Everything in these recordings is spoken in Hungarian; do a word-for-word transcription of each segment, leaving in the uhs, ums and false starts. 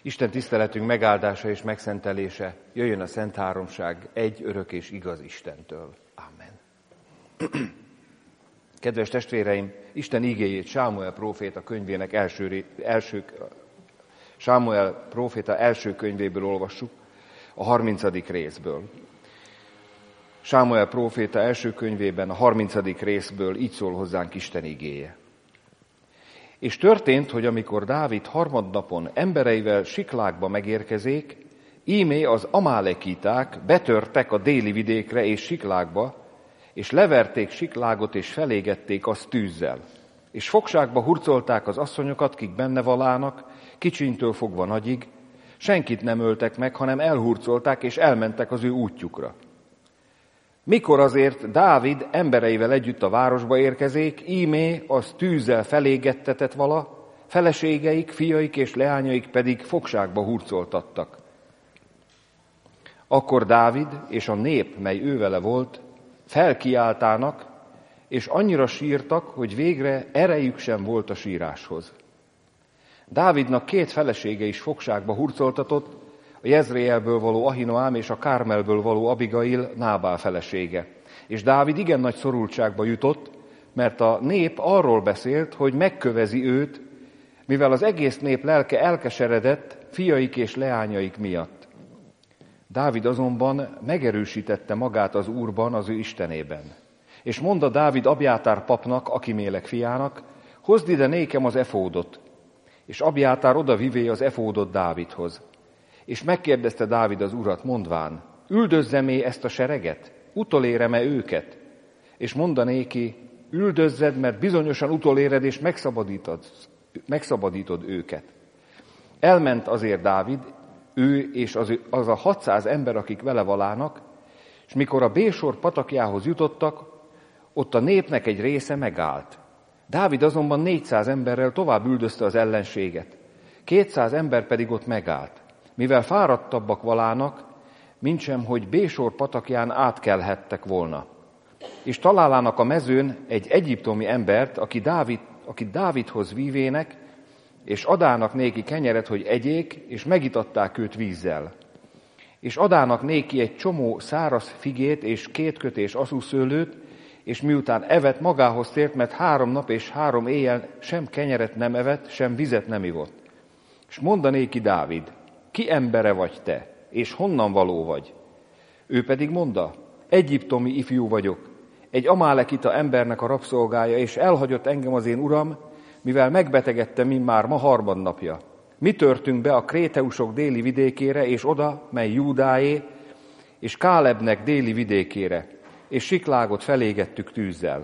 Isten tiszteletünk megáldása és megszentelése jöjjön a Szent Háromság egy örök és igaz Istentől. Amen. Kedves testvéreim, Isten igéjét Sámuel próféta könyvének első, első Sámuel próféta első könyvéből olvassuk, a harmincadik részből. Sámuel próféta első könyvében, a harmincadik részből így szól hozzánk Isten igéje. És történt, hogy amikor Dávid harmadnapon embereivel Siklágba megérkezék, íme az amálekíták betörtek a déli vidékre és Siklágba, és leverték Siklágot és felégették azt tűzzel. És fogságba hurcolták az asszonyokat, kik benne valának, kicsintől fogva nagyig, senkit nem öltek meg, hanem elhurcolták és elmentek az ő útjukra. Mikor azért Dávid embereivel együtt a városba érkezék, íme az tűzzel felégettetett vala, feleségeik, fiaik és leányaik pedig fogságba hurcoltattak. Akkor Dávid és a nép, mely ővele volt, felkiáltának, és annyira sírtak, hogy végre erejük sem volt a síráshoz. Dávidnak két felesége is fogságba hurcoltatott, a Jezreelből való Ahinoám és a Kármelből való Abigail, Nábál felesége. És Dávid igen nagy szorultságba jutott, mert a nép arról beszélt, hogy megkövezi őt, mivel az egész nép lelke elkeseredett fiaik és leányaik miatt. Dávid azonban megerősítette magát az Úrban, az ő Istenében. És mondta Dávid Abjátár papnak, Akimélek fiának, hozd ide nékem az efódot. És Abjátár oda vivé az efódot Dávidhoz. És megkérdezte Dávid az Urat, mondván, üldözzem-é ezt a sereget? Utolérem-e őket? És mondanéki, üldözzed, mert bizonyosan utoléred, és megszabadítod, megszabadítod őket. Elment azért Dávid, ő és az, az a hatszáz ember, akik vele valának, és mikor a Bésor patakjához jutottak, ott a népnek egy része megállt. Dávid azonban négyszáz emberrel tovább üldözte az ellenséget. kétszáz ember pedig ott megállt. Mivel fáradtabbak valának, mintsem, hogy Bésor patakján átkelhettek volna. És találának a mezőn egy egyiptomi embert, aki Dávid, akit Dávidhoz vívének, és adának néki kenyeret, hogy egyék, és megitatták őt vízzel. És adának néki egy csomó száraz figét és két kötés aszúszőlőt, és miután evett, magához tért, mert három nap és három éjjel sem kenyeret nem evett, sem vizet nem ivott. És mondanéki Dávid, ki embere vagy te, és honnan való vagy? Ő pedig mondta, egyiptomi ifjú vagyok, egy amálekita embernek a rabszolgája, és elhagyott engem az én uram, mivel megbetegedtem immár ma harmadnapja. Mi törtünk be a kréteusok déli vidékére, és oda, mely Júdáé, és Kálebnek déli vidékére, és Siklágot felégettük tűzzel.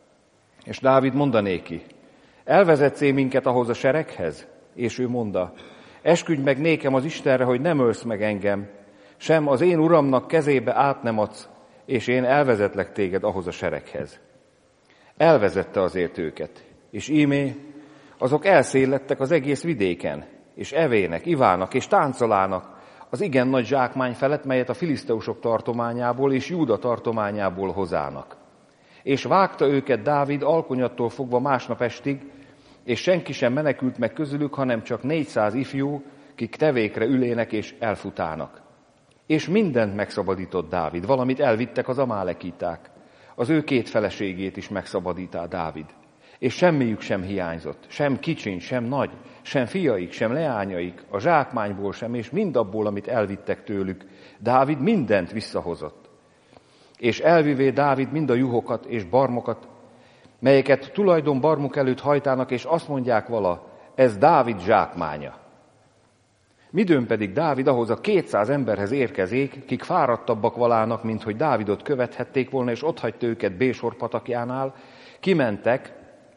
És Dávid mondanéki, elvezetsz-é minket ahhoz a sereghez? És ő mondta, esküdj meg nékem az Istenre, hogy nem ölsz meg engem, sem az én uramnak kezébe át nem adsz, és én elvezetlek téged ahhoz a sereghez. Elvezette azért őket, és ímé, azok elszélettek az egész vidéken, és evének, ivának és táncolának az igen nagy zsákmány felett, melyet a filiszteusok tartományából és Júda tartományából hozának. És vágta őket Dávid alkonyattól fogva másnap estig, és senki sem menekült meg közülük, hanem csak négyszáz ifjú, kik tevékre ülének és elfutának. És mindent megszabadított Dávid, valamit elvittek az amálekíták. Az ő két feleségét is megszabadítá Dávid. És semmiük sem hiányzott, sem kicsiny, sem nagy, sem fiaik, sem leányaik, a zsákmányból sem, és mindabból, amit elvittek tőlük. Dávid mindent visszahozott. És elvivé Dávid mind a juhokat és barmokat, melyeket tulajdon barmuk előtt hajtának, és azt mondják vala, ez Dávid zsákmánya. Midőn pedig Dávid ahhoz a kétszáz emberhez érkezék, kik fáradtabbak valának, mint hogy Dávidot követhették volna, és otthagyta őket Bésor patakjánál, kimentek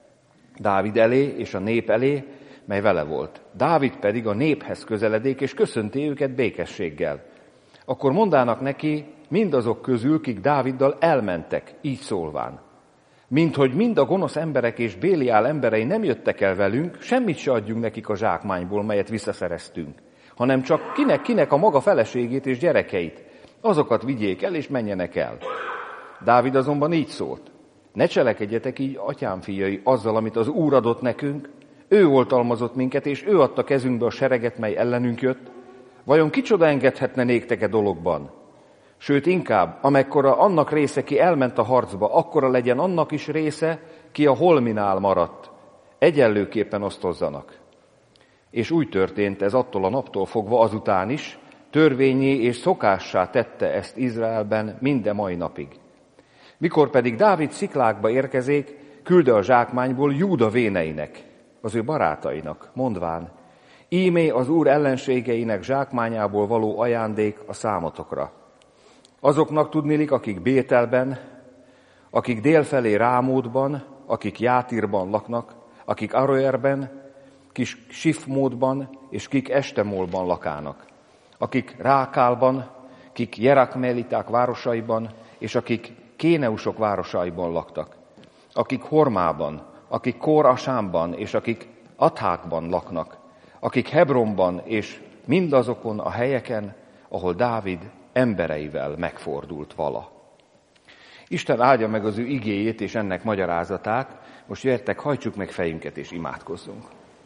Dávid elé és a nép elé, mely vele volt. Dávid pedig a néphez közeledék, és köszönti őket békességgel. Akkor mondának neki mindazok közül, kik Dáviddal elmentek, így szólván. Mint hogy mind a gonosz emberek és Béliál emberei nem jöttek el velünk, semmit se adjunk nekik a zsákmányból, melyet visszaszereztünk, hanem csak kinek-kinek a maga feleségét és gyerekeit. Azokat vigyék el, és menjenek el. Dávid azonban így szólt. Ne cselekedjetek így, atyám fiai, azzal, amit az Úr adott nekünk, Ő oltalmazott minket, és ő adta kezünkbe a sereget, mely ellenünk jött. Vajon kicsoda engedhetne néktek e dologban? Sőt, inkább, amekkora annak része, ki elment a harcba, akkora legyen annak is része, ki a holminál maradt. Egyenlőképpen osztozzanak. És úgy történt ez attól a naptól fogva azután is, törvényé és szokássá tette ezt Izraelben minden mai napig. Mikor pedig Dávid Sziklágba érkezék, küldte a zsákmányból Júda véneinek, az ő barátainak, mondván, ímé az Úr ellenségeinek zsákmányából való ajándék a számotokra. Azoknak tudnilik, akik Bételben, akik délfelé Rámódban, akik Játírban laknak, akik Aroerben, kis Sifmódban és kik Estemolban lakának, akik Rákálban, kik Jerakmeliták városaiban, és akik Kéneusok városaiban laktak, akik Hormában, akik Kór-Asámban, és akik Athákban laknak, akik Hebronban, és mindazokon a helyeken, ahol Dávid embereivel megfordult vala. Isten áldja meg az ő igéjét és ennek magyarázatát. Most jöttek, hajtsuk meg fejünket és imádkozzunk.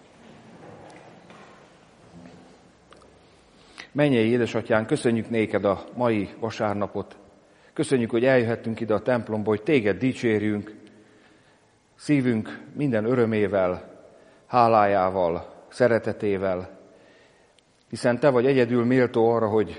Mennyei édesatyánk, köszönjük néked a mai vasárnapot. Köszönjük, hogy eljöhettünk ide a templomba, hogy téged dicsérjünk, szívünk minden örömével, hálájával, szeretetével, hiszen te vagy egyedül méltó arra, hogy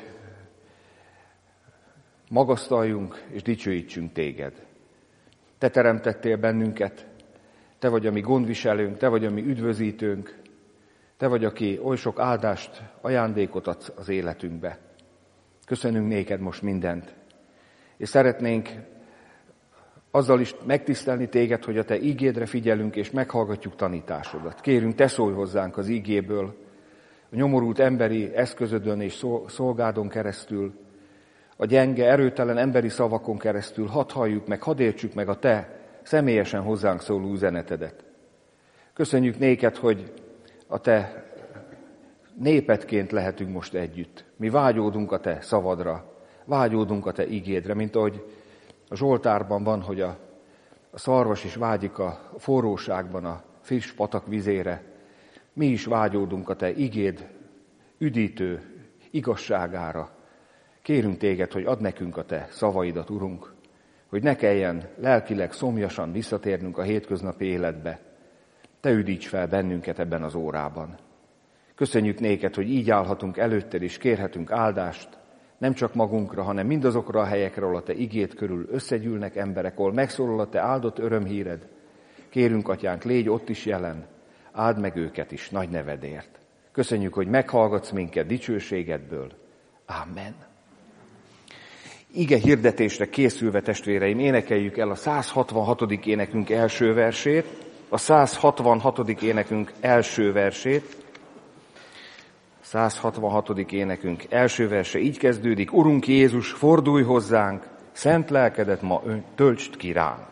magasztaljunk és dicsőítsünk téged. Te teremtettél bennünket, te vagy a mi gondviselőnk, te vagy a mi üdvözítőnk, te vagy, aki oly sok áldást, ajándékot adsz az életünkbe. Köszönünk néked most mindent, és szeretnénk azzal is megtisztelni téged, hogy a te ígédre figyelünk, és meghallgatjuk tanításodat. Kérünk, te szólj hozzánk az ígéből, a nyomorult emberi eszközödön és szolgádon keresztül, a gyenge, erőtelen emberi szavakon keresztül, hadd halljuk meg, hadd értsük meg a te személyesen hozzánk szóló üzenetedet. Köszönjük néked, hogy a te népedként lehetünk most együtt. Mi vágyódunk a te szavadra, vágyódunk a te igédre, mint ahogy a Zsoltárban van, hogy a, a szarvas is vágyik a forróságban a friss patak vizére. Mi is vágyódunk a te igéd üdítő igazságára. Kérünk téged, hogy add nekünk a te szavaidat, Urunk, hogy ne kelljen lelkileg szomjasan visszatérnünk a hétköznapi életbe. Te üdíts fel bennünket ebben az órában. Köszönjük néked, hogy így állhatunk előtted, és kérhetünk áldást, nem csak magunkra, hanem mindazokra a helyekre, ahol a te igéd körül összegyűlnek emberek, ahol megszólal a te áldott örömhíred. Kérünk, atyánk, légy ott is jelen, áld meg őket is nagy nevedért. Köszönjük, hogy meghallgatsz minket dicsőségedből. Amen. Ige hirdetésre készülve, testvéreim, énekeljük el a száz hatvanhatodik énekünk első versét, a száz hatvanhatodik énekünk első versét, száz hatvanhatodik énekünk első verse így kezdődik: Urunk Jézus, fordulj hozzánk, szent lelkedet ma töltsd ki ránk.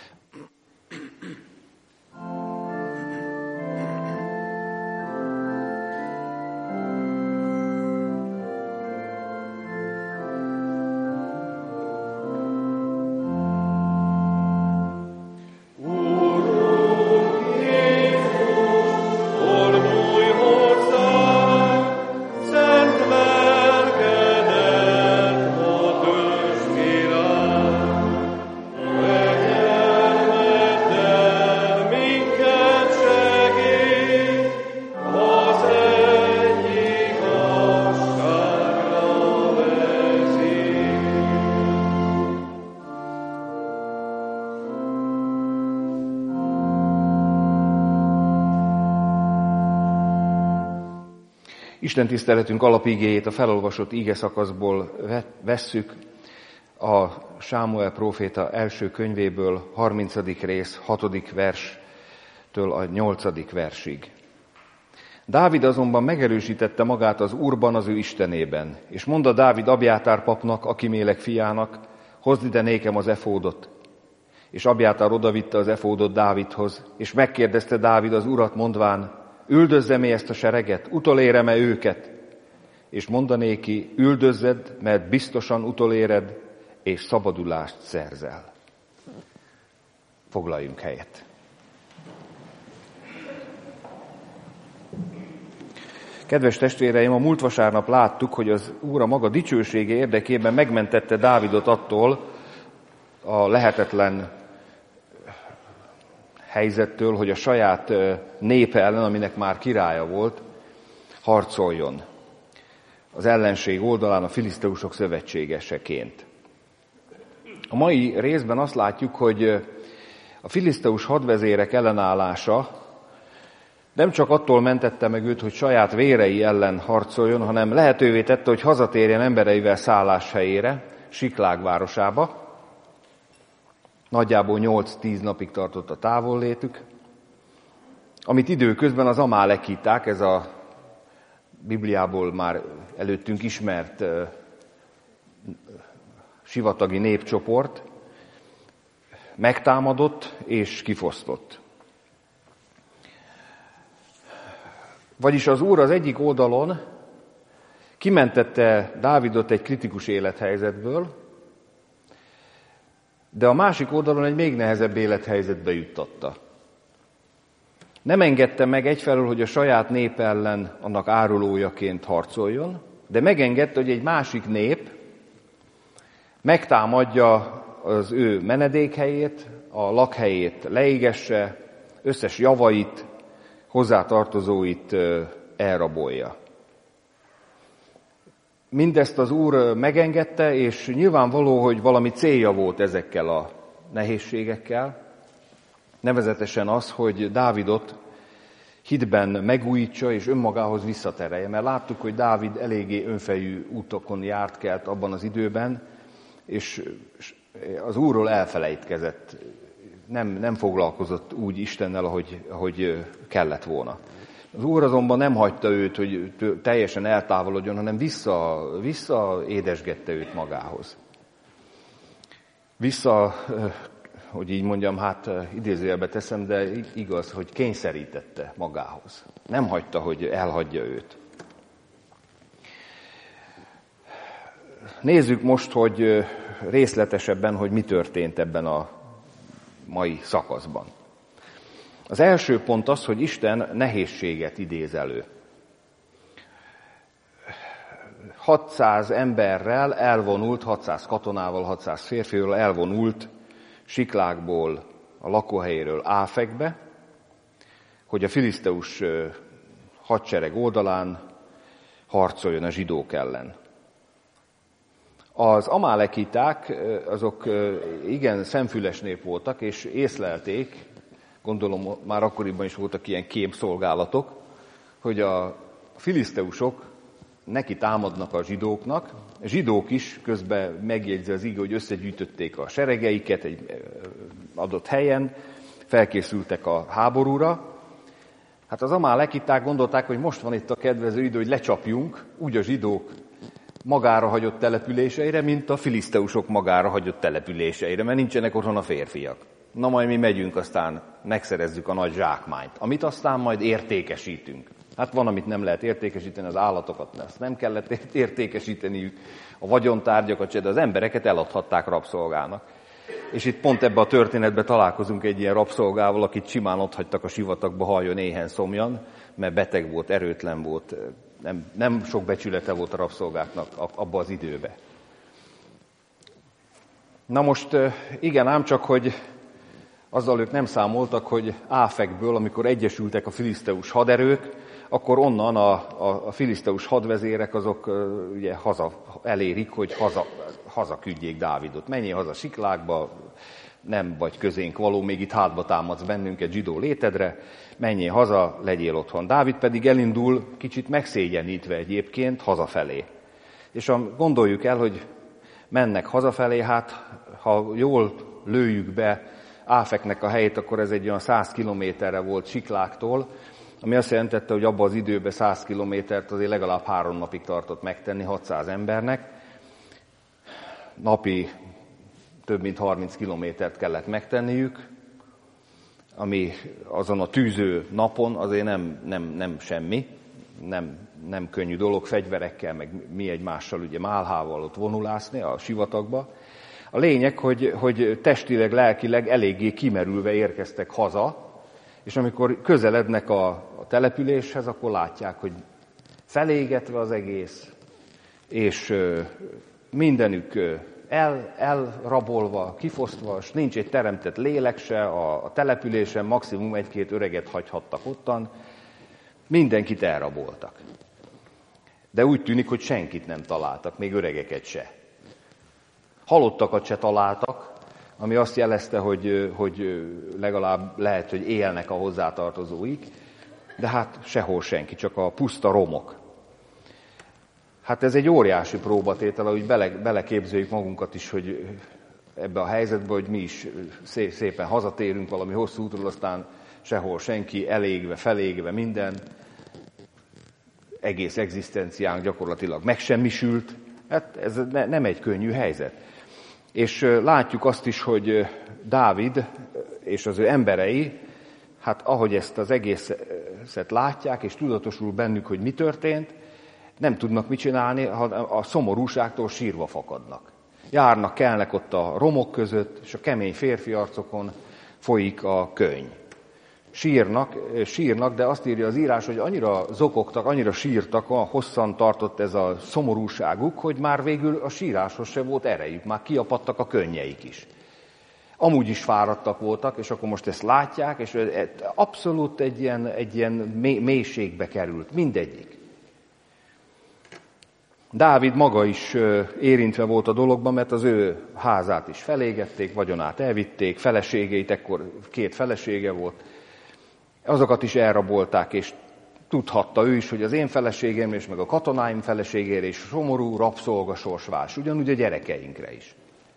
Isten tiszteletünk alapigéjét a felolvasott íge szakaszból vesszük, a Sámuel próféta első könyvéből, harmincadik rész, hatodik verstől a nyolcadik versig. Dávid azonban megerősítette magát az Úrban, az ő Istenében, és mondta Dávid Abjátár papnak, Akimélek fiának, hozd ide nékem az efódot. És Abjátár odavitte az efódot Dávidhoz, és megkérdezte Dávid az Urat, mondván, üldözzem-e ezt a sereget, utolérem-e őket? És mondanéki, üldözzed, mert biztosan utoléred, és szabadulást szerzel. Foglaljunk helyet. Kedves testvéreim, a múlt vasárnap láttuk, hogy az Úr a maga dicsősége érdekében megmentette Dávidot attól a lehetetlen helyzettől, hogy a saját népe ellen, aminek már királya volt, harcoljon. Az ellenség oldalán a filiszteusok szövetségeseként. A mai részben azt látjuk, hogy a filiszteus hadvezérek ellenállása nem csak attól mentette meg őt, hogy saját vérei ellen harcoljon, hanem lehetővé tette, hogy hazatérjen embereivel szálláshelyére, Siklág városába. Nagyjából nyolc-tíz napig tartott a távollétük, amit időközben az amálekiták, ez a Bibliából már előttünk ismert uh, sivatagi népcsoport megtámadott és kifosztott. Vagyis az Úr az egyik oldalon kimentette Dávidot egy kritikus élethelyzetből, de a másik oldalon egy még nehezebb élethelyzetbe juttatta. Nem engedte meg egyfelől, hogy a saját nép ellen annak árulójaként harcoljon, de megengedte, hogy egy másik nép megtámadja az ő menedékhelyét, a lakhelyét leégesse, összes javait, hozzátartozóit elrabolja. Mindezt az Úr megengedte, és nyilvánvaló, hogy valami célja volt ezekkel a nehézségekkel, nevezetesen az, hogy Dávidot hitben megújítsa és önmagához visszaterelje. Mert láttuk, hogy Dávid eléggé önfejű útokon járt kelt abban az időben, és az Úrról elfelejtkezett, nem, nem foglalkozott úgy Istennel, ahogy, ahogy kellett volna. Az Úr azonban nem hagyta őt, hogy teljesen eltávolodjon, hanem vissza, vissza édesgette őt magához. Vissza, hogy így mondjam, hát idézőjelbe teszem, de igaz, hogy kényszerítette magához. Nem hagyta, hogy elhagyja őt. Nézzük most, hogy részletesebben, hogy mi történt ebben a mai szakaszban. Az első pont az, hogy Isten nehézséget idéz elő. hatszáz emberrel elvonult, hatszáz katonával, hatszáz férfival elvonult Siklágból, a lakóhelyéről Áfekbe, hogy a filiszteus hadsereg oldalán harcoljon a zsidók ellen. Az amálekiták azok igen szemfüles nép voltak, és észlelték, gondolom már akkoriban is voltak ilyen kémszolgálatok, hogy a filiszteusok neki támadnak a zsidóknak, a zsidók is közben megjegyzi az ige, hogy összegyűjtötték a seregeiket egy adott helyen, felkészültek a háborúra. Hát az amálekiták gondolták, hogy most van itt a kedvező idő, hogy lecsapjunk, úgy a zsidók magára hagyott településeire, mint a filiszteusok magára hagyott településeire, mert nincsenek otthon a férfiak. Na majd mi megyünk, aztán megszerezzük a nagy zsákmányt, amit aztán majd értékesítünk. Hát van, amit nem lehet értékesíteni, az állatokat ezt nem kellett értékesíteniük, a vagyontárgyakat se, de az embereket eladhatták rabszolgának. És itt pont ebben a történetben találkozunk egy ilyen rabszolgával, akit simán otthagytak a sivatagba, halljon éhen szomjan, mert beteg volt, erőtlen volt, nem, nem sok becsülete volt a rabszolgáknak abba az időbe. Na most igen, ám csak, hogy azzal ők nem számoltak, hogy Áfekből, amikor egyesültek a filiszteus haderők, akkor onnan a, a, a filiszteus hadvezérek azok uh, ugye haza elérik, hogy haza, haza küldjék Dávidot. Menjél haza Siklágba, nem vagy közénk való, még itt hátba támadsz bennünket zsidó létedre, menjél haza, legyél otthon. Dávid pedig elindul kicsit megszégyenítve egyébként hazafelé. És a, gondoljuk el, hogy mennek hazafelé, hát ha jól lőjük be Áfeknek a helyét, akkor ez egy olyan száz kilométerre volt Siklágtól, ami azt jelentette, hogy abban az időben száz kilométert azért legalább három napig tartott megtenni hatszáz embernek. Napi több mint harminc kilométert kellett megtenniük, ami azon a tűző napon azért nem, nem, nem semmi, nem, nem könnyű dolog, fegyverekkel, meg mi egymással, ugye málhával ott vonulászni a sivatagba. A lényeg, hogy, hogy testileg, lelkileg eléggé kimerülve érkeztek haza, és amikor közelednek a, a településhez, akkor látják, hogy felégetve az egész, és mindenük el, elrabolva, kifosztva, és nincs egy teremtett lélek se, a, a településen maximum egy-két öreget hagyhattak ottan, mindenkit elraboltak. De úgy tűnik, hogy senkit nem találtak, még öregeket se. Halottakat se találtak, ami azt jelezte, hogy, hogy legalább lehet, hogy élnek a hozzátartozóik, de hát sehol senki, csak a puszta romok. Hát ez egy óriási próbatétel, ahogy bele, beleképzeljük magunkat is, hogy ebbe a helyzetbe, hogy mi is szépen hazatérünk valami hosszú útról, aztán sehol senki, elégve, felégve minden, egész egzisztenciánk gyakorlatilag megsemmisült. Hát ez ne, nem egy könnyű helyzet. És látjuk azt is, hogy Dávid és az ő emberei, hát ahogy ezt az egészet látják, és tudatosul bennük, hogy mi történt, nem tudnak mit csinálni, ha a szomorúságtól sírva fakadnak. Járnak, kelnek ott a romok között, és a kemény férfi arcokon folyik a könny. Sírnak, sírnak, de azt írja az írás, hogy annyira zokogtak, annyira sírtak, hosszan tartott ez a szomorúságuk, hogy már végül a síráshoz se volt erejük, már kiapadtak a könnyeik is. Amúgy is fáradtak voltak, és akkor most ezt látják, és abszolút egy ilyen, egy ilyen mélységbe került, mindegyik. Dávid maga is érintve volt a dologban, mert az ő házát is felégették, vagyonát elvitték, feleségeit, ekkor két felesége volt, azokat is elrabolták, és tudhatta ő is, hogy az én feleségem és meg a katonáim feleségére is szomorú rabszolgasorsvás, ugyanúgy a gyerekeinkre is.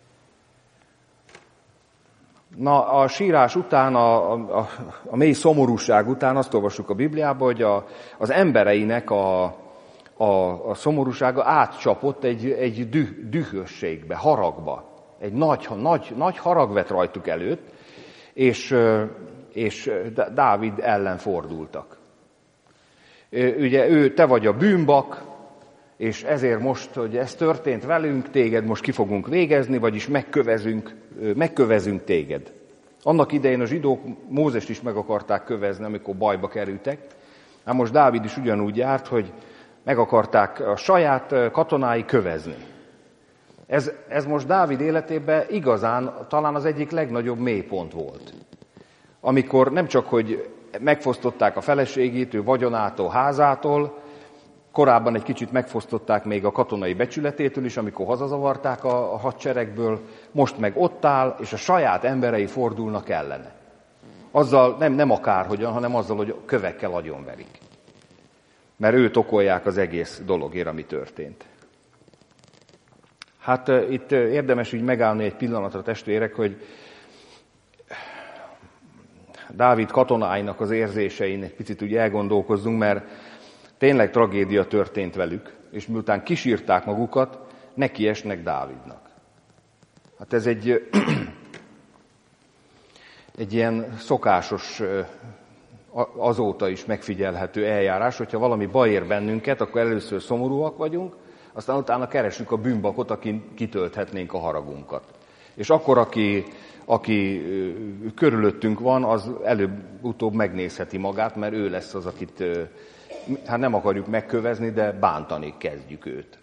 Na, a sírás után, a, a, a mély szomorúság után azt olvassuk a Bibliában, hogy a, az embereinek a, a, a szomorúsága átcsapott egy, egy düh, dühösségbe, haragba. Egy nagy, nagy, nagy harag vett rajtuk előtt, és, és Dávid ellen fordultak. Ugye ő, te vagy a bűnbak, és ezért most, hogy ez történt velünk, téged most ki fogunk végezni, vagyis megkövezünk, megkövezünk téged. Annak idején a zsidók Mózest is meg akarták kövezni, amikor bajba kerültek. Hát most Dávid is ugyanúgy járt, hogy meg akarták a saját katonái kövezni. Ez, ez most Dávid életében igazán talán az egyik legnagyobb mélypont volt. Amikor nem csak, hogy megfosztották a feleségét, ő vagyonától, házától, korábban egy kicsit megfosztották még a katonai becsületétől is, amikor hazazavarták a, a hadseregből, most meg ott áll, és a saját emberei fordulnak ellene. Azzal nem, nem akárhogyan, hanem azzal, hogy kövekkel agyonverik. Mert őt okolják az egész dologért, ami történt. Hát uh, itt uh, érdemes úgy megállni egy pillanatra, testvérek, hogy Dávid katonáinak az érzésein egy picit úgy elgondolkozzunk, mert tényleg tragédia történt velük, és miután kisírták magukat, nekiesnek Dávidnak. Hát ez egy, egy ilyen szokásos, azóta is megfigyelhető eljárás, hogyha valami baj ér bennünket, akkor először szomorúak vagyunk, aztán utána keresünk a bűnbakot, akin kitölthetnénk a haragunkat. És akkor, aki, aki körülöttünk van, az előbb-utóbb megnézheti magát, mert ő lesz az, akit hát nem akarjuk megkövezni, de bántani kezdjük őt.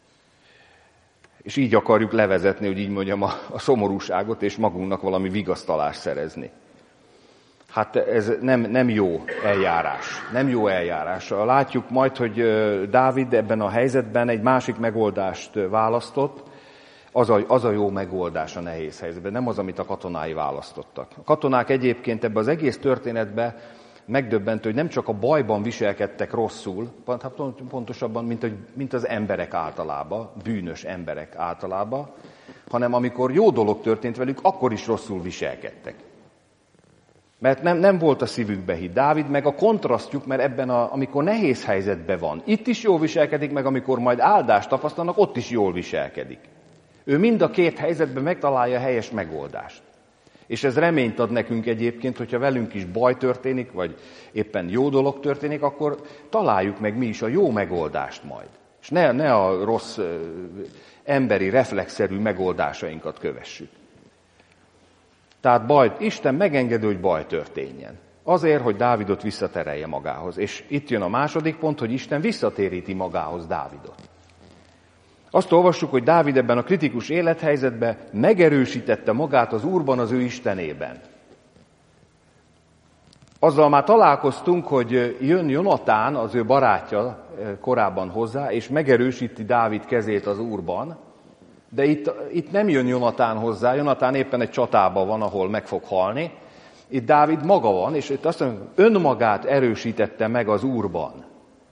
És így akarjuk levezetni, hogy így mondjam, a, a szomorúságot, és magunknak valami vigasztalást szerezni. Hát ez nem, nem jó eljárás. Nem jó eljárás. Látjuk majd, hogy Dávid ebben a helyzetben egy másik megoldást választott, az a, az a jó megoldás a nehéz helyzetben, nem az, amit a katonái választottak. A katonák egyébként ebben az egész történetben megdöbbentő, hogy nem csak a bajban viselkedtek rosszul, pontosabban, mint, mint az emberek általában, bűnös emberek általában, hanem amikor jó dolog történt velük, akkor is rosszul viselkedtek. Mert nem, nem volt a szívükbe hit. Dávid meg a kontrasztjuk, mert ebben, a, amikor nehéz helyzetben van, itt is jól viselkedik, meg amikor majd áldást tapasztalnak, ott is jól viselkedik. Ő mind a két helyzetben megtalálja a helyes megoldást. És ez reményt ad nekünk egyébként, hogyha velünk is baj történik, vagy éppen jó dolog történik, akkor találjuk meg mi is a jó megoldást majd. És ne, ne a rossz emberi, reflexzerű megoldásainkat kövessük. Tehát baj, Isten megengedő, hogy baj történjen. Azért, hogy Dávidot visszaterelje magához. És itt jön a második pont, hogy Isten visszatéríti magához Dávidot. Azt olvassuk, hogy Dávid ebben a kritikus élethelyzetben megerősítette magát az Úrban, az ő Istenében. Azzal már találkoztunk, hogy jön Jonatán, az ő barátja korábban hozzá, és megerősíti Dávid kezét az Úrban, de itt, itt nem jön Jonatán hozzá, Jonatán éppen egy csatában van, ahol meg fog halni. Itt Dávid maga van, és itt azt mondja, önmagát erősítette meg az Úrban.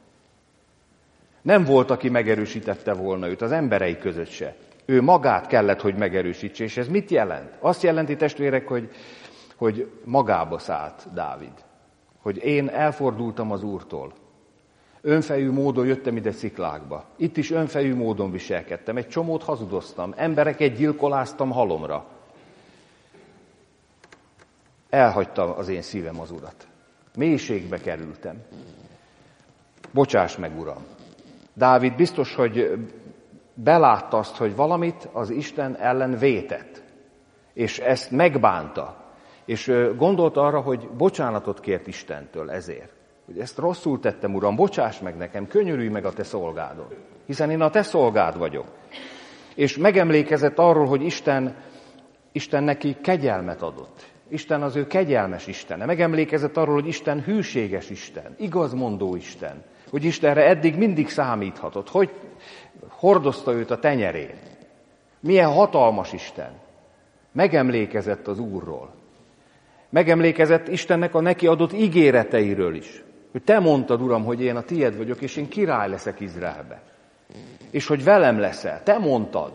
Nem volt, aki megerősítette volna őt, az emberei között se. Ő magát kellett, hogy megerősítse, és ez mit jelent? Azt jelenti, testvérek, hogy, hogy magába szállt Dávid. Hogy én elfordultam az Úrtól. Önfejű módon jöttem ide Sziklákba. Itt is önfejű módon viselkedtem. Egy csomót hazudoztam. Embereket gyilkoláztam halomra. Elhagytam az én szívem az Urat. Mélységbe kerültem. Bocsáss meg, Uram. Dávid biztos, hogy belátta azt, hogy valamit az Isten ellen vétett. És ezt megbánta. És gondolt arra, hogy bocsánatot kért Istentől ezért. Hogy ezt rosszul tettem, Uram, bocsáss meg nekem, könyörülj meg a te szolgádon. Hiszen én a te szolgád vagyok. És megemlékezett arról, hogy Isten, Isten neki kegyelmet adott. Isten az ő kegyelmes Istene. Megemlékezett arról, hogy Isten hűséges Isten, igazmondó Isten. Hogy Istenre eddig mindig számíthatott. Hogy hordozta őt a tenyerén. Milyen hatalmas Isten. Megemlékezett az Úrról. Megemlékezett Istennek a neki adott ígéreteiről is. Hogy te mondtad, Uram, hogy én a tied vagyok, és én király leszek Izraelbe. És hogy velem leszel. Te mondtad.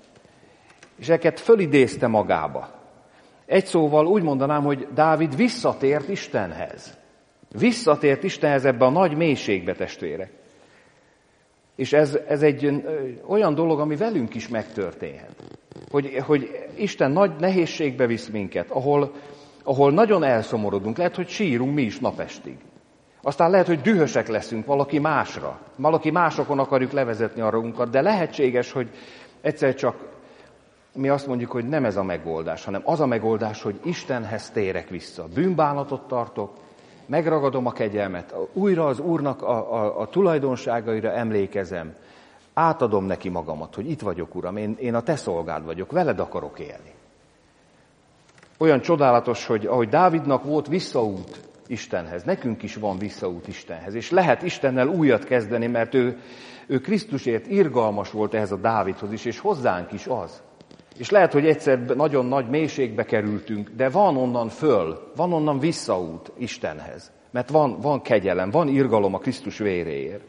És ezeket fölidézte magába. Egy szóval úgy mondanám, hogy Dávid visszatért Istenhez. Visszatért Istenhez ebbe a nagy mélységbe, testvérek. És ez, ez egy olyan dolog, ami velünk is megtörténhet. Hogy, hogy Isten nagy nehézségbe visz minket, ahol, ahol nagyon elszomorodunk, lehet, hogy sírunk mi is napestig. Aztán lehet, hogy dühösek leszünk valaki másra. Valaki másokon akarjuk levezetni a ragunkat, de lehetséges, hogy egyszer csak mi azt mondjuk, hogy nem ez a megoldás, hanem az a megoldás, hogy Istenhez térek vissza. Bűnbánatot tartok, megragadom a kegyelmet, újra az Úrnak a, a, a tulajdonságaira emlékezem, átadom neki magamat, hogy itt vagyok, Uram, én, én a te szolgád vagyok, veled akarok élni. Olyan csodálatos, hogy ahogy Dávidnak volt visszaút Istenhez, nekünk is van visszaút Istenhez, és lehet Istennel újat kezdeni, mert ő, ő Krisztusért irgalmas volt ehhez a Dávidhoz is, és hozzánk is az. És lehet, hogy egyszer nagyon nagy mélységbe kerültünk, de van onnan föl, van onnan visszaút Istenhez. Mert van, van kegyelem, van irgalom a Krisztus véréért.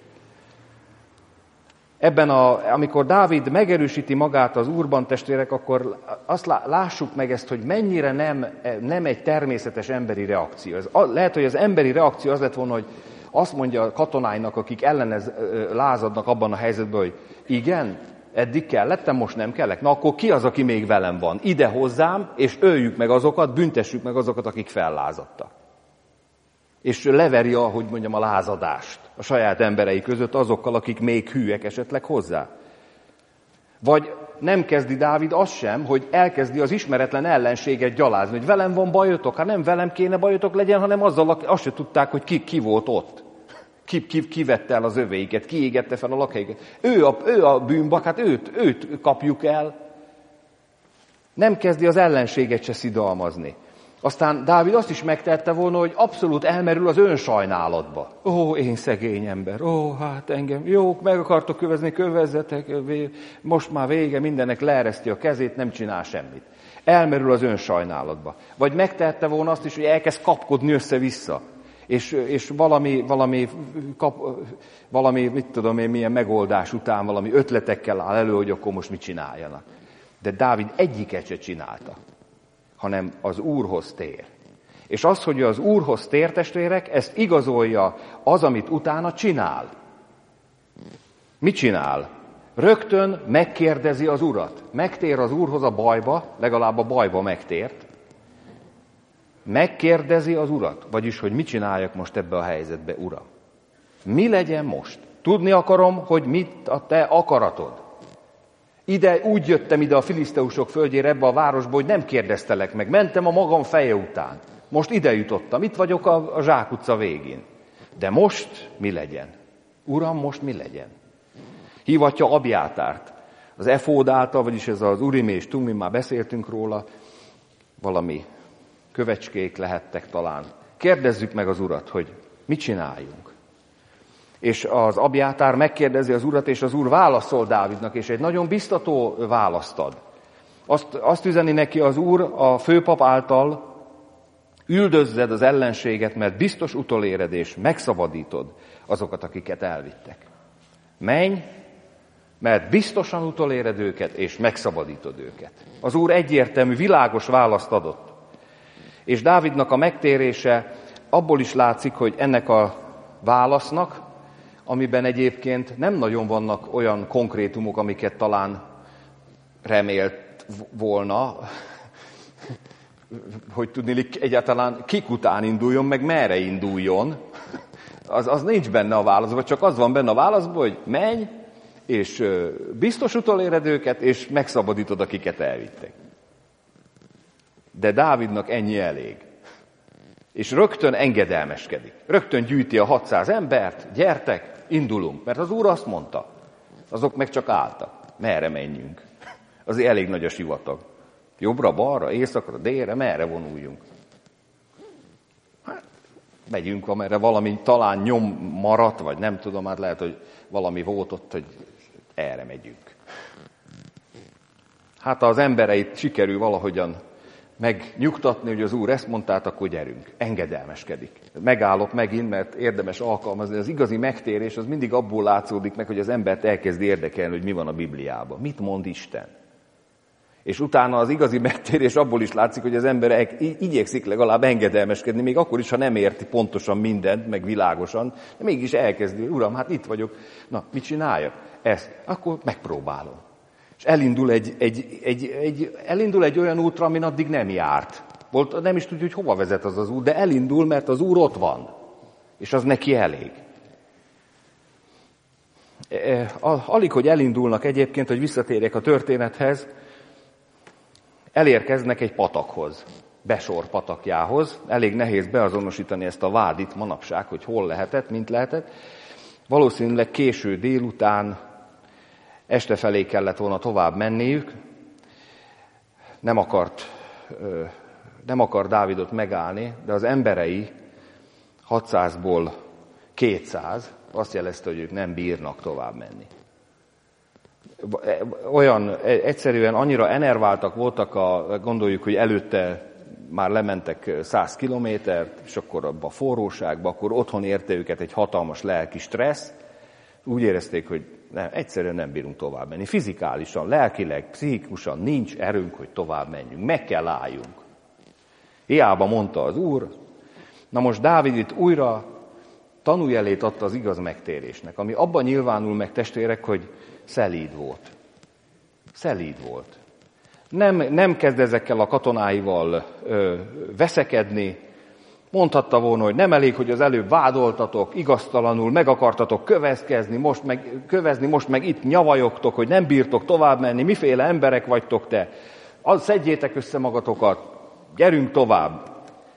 Ebben, a, amikor Dávid megerősíti magát az Úrban, testvérek, akkor azt lássuk meg ezt, hogy mennyire nem, nem egy természetes emberi reakció. Ez, lehet, hogy az emberi reakció az lett volna, hogy azt mondja a katonáinak, akik ellenez lázadnak abban a helyzetben, hogy igen, eddig kellettem, most nem kellek. Na akkor ki az, aki még velem van? Ide hozzám, és öljük meg azokat, büntessük meg azokat, akik fellázadtak. És leveri, ahogy mondjam, a lázadást a saját emberei között azokkal, akik még hűek esetleg hozzá. Vagy nem kezdi Dávid azt sem, hogy elkezdi az ismeretlen ellenséget gyalázni, hogy velem van bajotok, hát nem velem kéne bajotok legyen, hanem azzal, azt se tudták, hogy ki, ki volt ott. Ki, ki, ki vette el az övéiket, ki égette fel a lakhelyeket. Ő a, ő a bűnbak, hát őt, őt kapjuk el. Nem kezdi az ellenséget se szidalmazni. Aztán Dávid azt is megtette volna, hogy abszolút elmerül az önsajnálatba. Ó, én szegény ember, ó, hát engem, jó, meg akartok kövezni, kövezzetek, most már vége, mindennek leereszti a kezét, nem csinál semmit. Elmerül az önsajnálatba. Vagy megtette volna azt is, hogy elkezd kapkodni össze-vissza. És, és valami, valami, kap, valami, mit tudom én, milyen megoldás után valami ötletekkel áll elő, hogy akkor most mit csináljanak. De Dávid egyiket se csinálta, hanem az Úrhoz tér. És az, hogy az Úrhoz tér, testvérek, ezt igazolja az, amit utána csinál. Mit csinál? Rögtön megkérdezi az Urat. Megtér az Úrhoz a bajba, legalább a bajba megtért. Megkérdezi az Urat, vagyis, hogy mit csináljak most ebbe a helyzetbe, Uram. Mi legyen most? Tudni akarom, hogy mit a te akaratod. Ide úgy jöttem ide a filiszteusok földjére, ebbe a városba, hogy nem kérdeztelek meg. Mentem a magam feje után. Most ide jutottam, itt vagyok a, a Zsák utca végén. De most mi legyen? Uram, most mi legyen? Hívatja Abjátárt. Az efód által, vagyis ez az Urim és Tumim, már beszéltünk róla, valami kövecskék lehettek talán. Kérdezzük meg az Urat, hogy mit csináljunk. És az Abjátár megkérdezi az Urat, és az Úr válaszol Dávidnak, és egy nagyon biztató választ ad. Azt, azt üzeni neki az Úr a főpap által, üldözzed az ellenséget, mert biztos utoléred, és megszabadítod azokat, akiket elvittek. Menj, mert biztosan utoléred őket, és megszabadítod őket. Az Úr egyértelmű, világos választ adott. És Dávidnak a megtérése abból is látszik, hogy ennek a válasznak, amiben egyébként nem nagyon vannak olyan konkrétumok, amiket talán remélt volna, hogy tudni, egyáltalán kik után induljon, meg merre induljon, az, az nincs benne a válaszban, csak az van benne a válaszban, hogy menj, és biztos utoléred őket, és megszabadítod, akiket elvittek. De Dávidnak ennyi elég. És rögtön engedelmeskedik. Rögtön gyűjti a hatszáz embert, gyertek, indulunk. Mert az Úr azt mondta, azok meg csak álltak. Merre menjünk? Azért elég nagy a sivatag. Jobbra, balra, északra, délre, merre vonuljunk? Hát, megyünk, amerre valami talán nyom maradt, vagy nem tudom, hát lehet, hogy valami volt ott, hogy erre megyünk. Hát ha az embereit sikerül valahogyan megnyugtatni, hogy az Úr ezt mondta, akkor gyerünk. Engedelmeskedik. Megállok megint, mert érdemes alkalmazni. Az igazi megtérés az mindig abból látszódik meg, hogy az embert elkezdi érdekelni, hogy mi van a Bibliában. Mit mond Isten? És utána az igazi megtérés abból is látszik, hogy az ember igyekszik legalább engedelmeskedni, még akkor is, ha nem érti pontosan mindent, meg világosan, de mégis elkezdi, Uram, hát itt vagyok, na, mit csináljak? Ezt. Akkor megpróbálom. És elindul egy, egy, egy, egy, elindul egy olyan útra, amin addig nem járt. Volt, nem is tudja, hogy hova vezet az az út, de elindul, mert az Úr ott van. És az neki elég. Alig, hogy elindulnak egyébként, hogy visszatérjek a történethez, elérkeznek egy patakhoz, Besor patakjához. Elég nehéz beazonosítani ezt a vádit manapság, hogy hol lehetett, mint lehetett. Valószínűleg késő délután, este felé kellett volna tovább menniük. Nem akart, nem akart Dávidot megállni, de az emberei hatszázból kétszáz azt jelezte, hogy ők nem bírnak tovább menni. Olyan egyszerűen annyira enerváltak voltak, a, gondoljuk, hogy előtte már lementek száz kilométert, és akkor abban a forróságban, akkor otthon érte őket egy hatalmas lelki stressz. Úgy érezték, hogy nem, egyszerűen nem bírunk tovább menni. Fizikálisan, lelkileg, pszichikusan nincs erőnk, hogy tovább menjünk. Meg kell álljunk. Hiába mondta az Úr. Na most Dávid itt újra tanújelét adta az igaz megtérésnek, ami abban nyilvánul meg, testvérek, hogy szelíd volt. Szelíd volt. Nem, nem kezd ezekkel a katonáival ö, veszekedni. Mondhatta volna, hogy nem elég, hogy az előbb vádoltatok, igaztalanul meg akartatok kövezkezni, most meg, kövezni, most meg itt nyavajogtok, hogy nem bírtok tovább menni, miféle emberek vagytok te. Az, szedjétek össze magatokat, gyerünk tovább.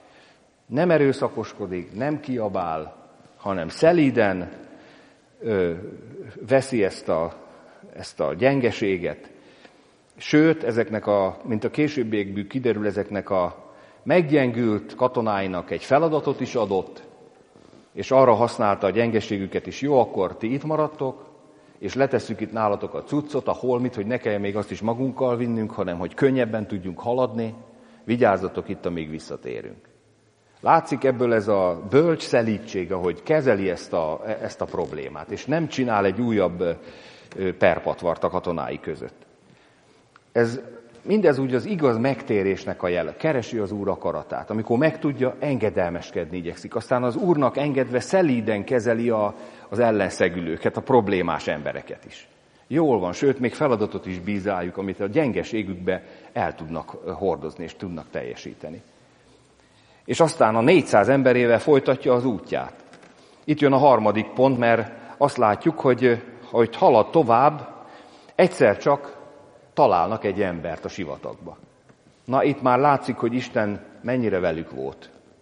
Nem erőszakoskodik, nem kiabál, hanem szelíden ö, veszi ezt a, ezt a gyengeséget. Sőt, ezeknek a, mint a későbbiekből kiderül, ezeknek a meggyengült katonáinak egy feladatot is adott, és arra használta a gyengeségüket is, jó, akkor ti itt maradtok, és letesszük itt nálatok a cuccot, a holmit, hogy ne kelljen még azt is magunkkal vinnünk, hanem hogy könnyebben tudjunk haladni, vigyázzatok itt, amíg visszatérünk. Látszik ebből ez a bölcs szelídség, ahogy kezeli ezt a, ezt a problémát, és nem csinál egy újabb perpatvart a katonái között. Ez mindez úgy az igaz megtérésnek a jele. Keresi az Úr akaratát. Amikor megtudja, engedelmeskedni igyekszik. Aztán az Úrnak engedve szelíden kezeli a, az ellenszegülőket, a problémás embereket is. Jól van, sőt, még feladatot is bízáljuk, amit a gyengeségükbe el tudnak hordozni és tudnak teljesíteni. És aztán a négyszáz emberével folytatja az útját. Itt jön a harmadik pont, mert azt látjuk, hogy hogy halad tovább, egyszer csak találnak egy embert a sivatagba. Na, itt már látszik, hogy Isten mennyire velük volt.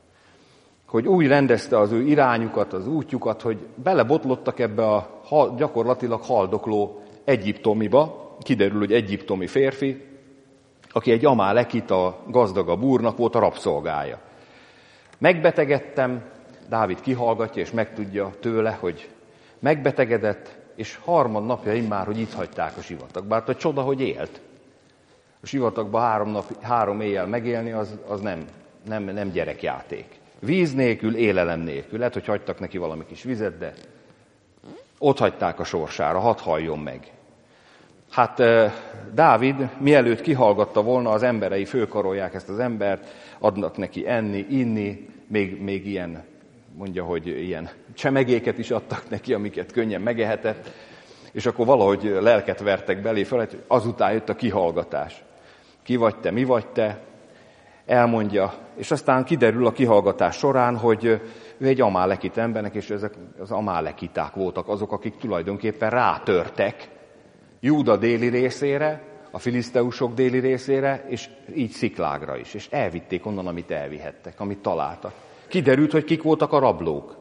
hogy úgy rendezte az ő irányukat, az útjukat, hogy belebotlottak ebbe a gyakorlatilag haldokló egyiptomiba. Kiderül, hogy egyiptomi férfi, aki egy amálekita gazdagabb úrnak volt a rabszolgája. Megbetegedtem, Dávid kihallgatja, és megtudja tőle, hogy megbetegedett, és harmadnapja immár, hogy itt hagyták a sivatagba. Hát a csoda, hogy élt. A sivatagban három, nap, három éjjel megélni, az, az nem, nem, nem gyerekjáték. Víz nélkül, élelem nélkül. Lehet, hogy hagytak neki valami kis vizet, de ott hagyták a sorsára, hadd halljon meg. Hát Dávid, mielőtt kihallgatta volna, az emberei fölkarolják ezt az embert, adnak neki enni, inni, még, még ilyen, mondja, hogy ilyen csemegéket is adtak neki, amiket könnyen megehetett, és akkor valahogy lelket vertek belé fel, hogy azután jött a kihallgatás. Ki vagy te, mi vagy te, elmondja, és aztán kiderül a kihallgatás során, hogy ő egy amálekita embernek, és ezek az amálekiták voltak azok, akik tulajdonképpen rátörtek Júda déli részére, a filiszteusok déli részére, és így Sziklágra is, és elvitték onnan, amit elvihettek, amit találtak. Kiderült, hogy kik voltak a rablók.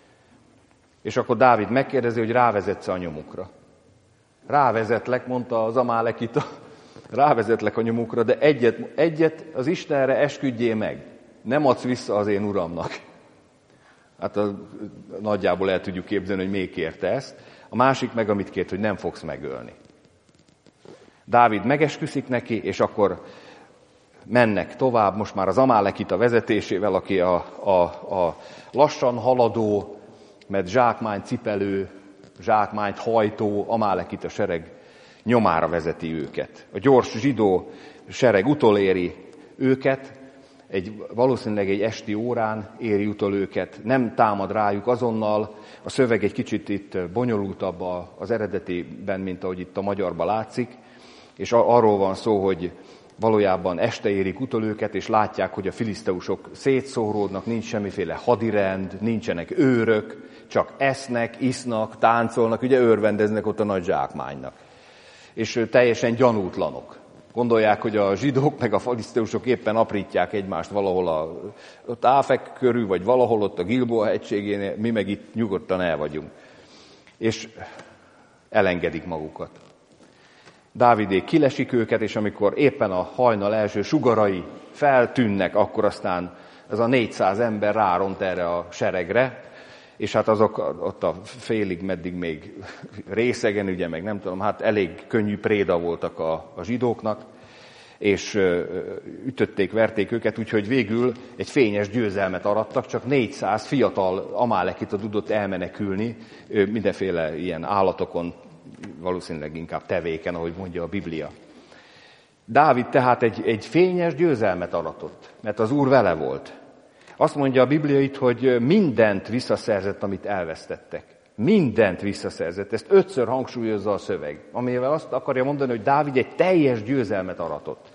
És akkor Dávid megkérdezi, hogy rávezetsz a nyomukra. Rávezetlek, mondta az amálekita, rávezetlek a nyomukra, de egyet, egyet az Istenre esküdjél meg, nem adsz vissza az én uramnak. Hát a, nagyjából el tudjuk képzelni, hogy még kérte ezt. A másik meg, amit kért, hogy nem fogsz megölni. Dávid megesküszik neki, és akkor mennek tovább, most már az amálekita vezetésével, aki a, a, a lassan haladó, mert zsákmányt cipelő, zsákmányt hajtó amálekita sereg nyomára vezeti őket. A gyors zsidó sereg utoléri őket, egy, valószínűleg egy esti órán éri utol őket, nem támad rájuk azonnal, a szöveg egy kicsit itt bonyolultabb az eredetiben, mint ahogy itt a magyarban látszik, és arról van szó, hogy valójában este érik utol őket, és látják, hogy a filiszteusok szétszóródnak, nincs semmiféle hadirend, nincsenek őrök, csak esznek, isznak, táncolnak, ugye örvendeznek ott a nagy zsákmánynak. És teljesen gyanútlanok. Gondolják, hogy a zsidók meg a filiszteusok éppen aprítják egymást valahol a, a Táfek körül, vagy valahol ott a Gilboa hegységén, mi meg itt nyugodtan el vagyunk. És elengedik magukat. Dávidék kilesik őket, és amikor éppen a hajnal első sugarai feltűnnek, akkor aztán ez a négyszáz ember ráront erre a seregre, és hát azok ott a félig, meddig még részegen, ugye, meg nem tudom, hát elég könnyű préda voltak a, a zsidóknak, és ütötték, verték őket, úgyhogy végül egy fényes győzelmet arattak, csak négyszáz fiatal amálekita tudott elmenekülni, mindenféle ilyen állatokon, valószínűleg inkább tevéken, ahogy mondja a Biblia. Dávid tehát egy, egy fényes győzelmet aratott, mert az Úr vele volt. Azt mondja a Biblia itt, hogy mindent visszaszerzett, amit elvesztettek. Mindent visszaszerzett. Ezt ötször hangsúlyozza a szöveg, amivel azt akarja mondani, hogy Dávid egy teljes győzelmet aratott.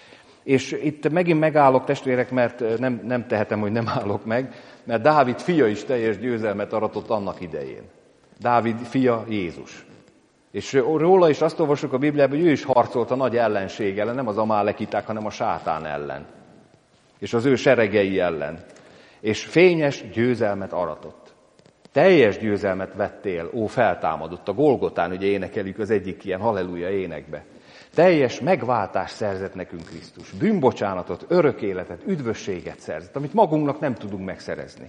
És itt megint megállok, testvérek, mert nem, nem tehetem, hogy nem állok meg, mert Dávid fia is teljes győzelmet aratott annak idején. Dávid fia Jézus. És róla is azt olvasjuk a Bibliában, hogy ő is harcolt a nagy ellenség ellen, nem az amálekiták, hanem a sátán ellen. És az ő seregei ellen. És fényes győzelmet aratott. Teljes győzelmet vettél, ó, feltámadott. A Golgotán, ugye énekeljük az egyik ilyen halleluja énekbe. Teljes megváltást szerzett nekünk Krisztus. Bűnbocsánatot, örök életet, üdvösséget szerzett, amit magunknak nem tudunk megszerezni.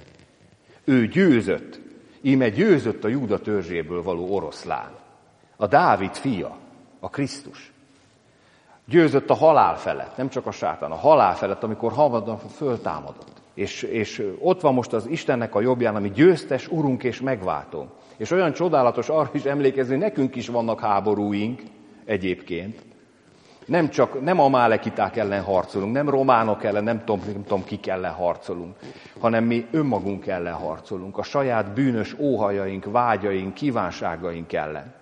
Ő győzött, íme győzött a Júda törzséből való oroszlán. A Dávid fia, a Krisztus. Győzött a halál felett, nem csak a sátán, a halál felett, amikor hamadan föltámadott. És, és ott van most az Istennek a jobbján, ami győztes, urunk és megváltó. És olyan csodálatos arra is emlékezni, hogy nekünk is vannak háborúink egyébként. Nem csak, nem amálekiták ellen harcolunk, nem románok ellen, nem tudom, nem tudom kik ellen harcolunk, hanem mi önmagunk ellen harcolunk, a saját bűnös óhajaink, vágyaink, kívánságaink ellen.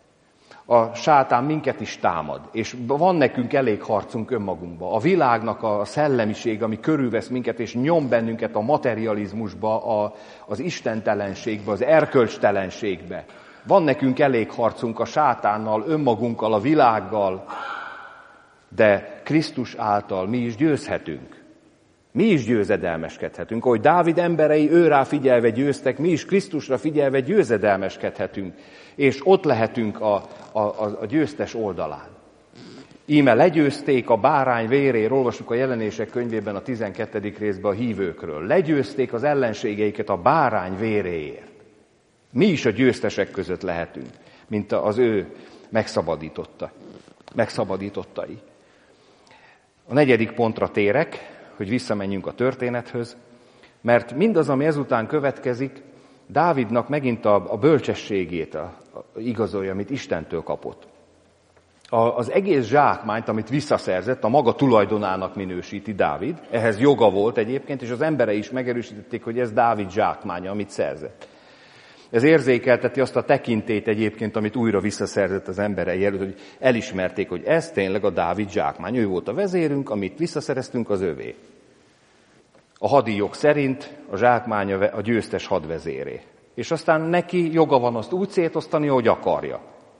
A sátán minket is támad, és van nekünk elég harcunk önmagunkba. A világnak a szellemiség, ami körülvesz minket, és nyom bennünket a materializmusba, a, az istentelenségbe, az erkölcstelenségbe. Van nekünk elég harcunk a sátánnal, önmagunkkal, a világgal, de Krisztus által mi is győzhetünk. Mi is győzedelmeskedhetünk. Ahogy Dávid emberei őrá figyelve győztek, mi is Krisztusra figyelve győzedelmeskedhetünk, és ott lehetünk a, a, a győztes oldalán. Íme legyőzték a bárány véréért, olvassuk a Jelenések könyvében a tizenkettedik részben a hívőkről. Legyőzték az ellenségeiket a bárány véréért. Mi is a győztesek között lehetünk, mint az ő megszabadította, megszabadítottai. A negyedik pontra térek, hogy visszamenjünk a történethöz, mert mindaz, ami ezután következik, Dávidnak megint a, a bölcsességét a, a, igazolja, amit Istentől kapott. A, az egész zsákmányt, amit visszaszerzett, a maga tulajdonának minősíti Dávid, ehhez joga volt egyébként, és az emberei is megerősítették, hogy ez Dávid zsákmánya, amit szerzett. Ez érzékelteti azt a tekintélyt egyébként, amit újra visszaszerzett az emberei előtt, hogy elismerték, hogy ez tényleg a Dávid zsákmány. Ő volt a vezérünk, amit visszaszereztünk, az övé. A hadijog szerint a zsákmány a győztes hadvezéré. És aztán neki joga van azt úgy szétosztani, ahogy akarja.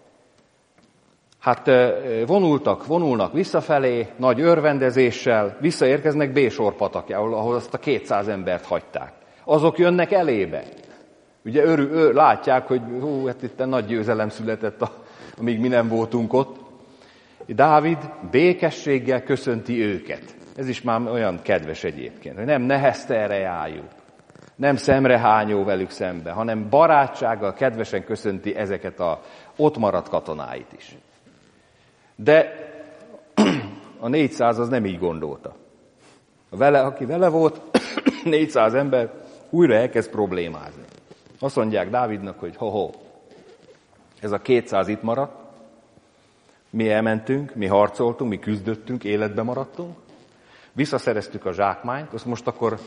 Hát vonultak, vonulnak visszafelé, nagy örvendezéssel, visszaérkeznek Bésor patakjához, ahol azt a kétszáz embert hagyták. Azok jönnek elébe. Ugye örül, ő, látják, hogy hú, hát itt nagy győzelem született, a, amíg mi nem voltunk ott. Dávid békességgel köszönti őket. Ez is már olyan kedves egyébként, hogy nem neheztelrejájú, nem szemrehányó velük szembe, hanem barátsággal, kedvesen köszönti ezeket a ott maradt katonáit is. De a négyszáz az nem így gondolta. A vele, aki vele volt, négyszáz ember újra elkezd problémázni. Azt mondják Dávidnak, hogy ho-ho, ez a kétszáz itt maradt, mi elmentünk, mi harcoltunk, mi küzdöttünk, életbe maradtunk, visszaszereztük a zsákmányt, azt most akkor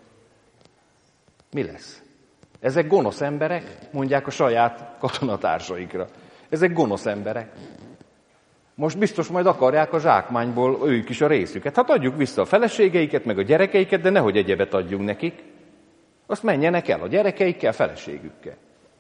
mi lesz? Ezek gonosz emberek, mondják a saját katonatársaikra. Ezek gonosz emberek. Most biztos majd akarják a zsákmányból ők is a részüket. Hát adjuk vissza a feleségeiket, meg a gyerekeiket, de nehogy egyebet adjunk nekik. Azt menjenek el a gyerekeikkel, feleségükkel.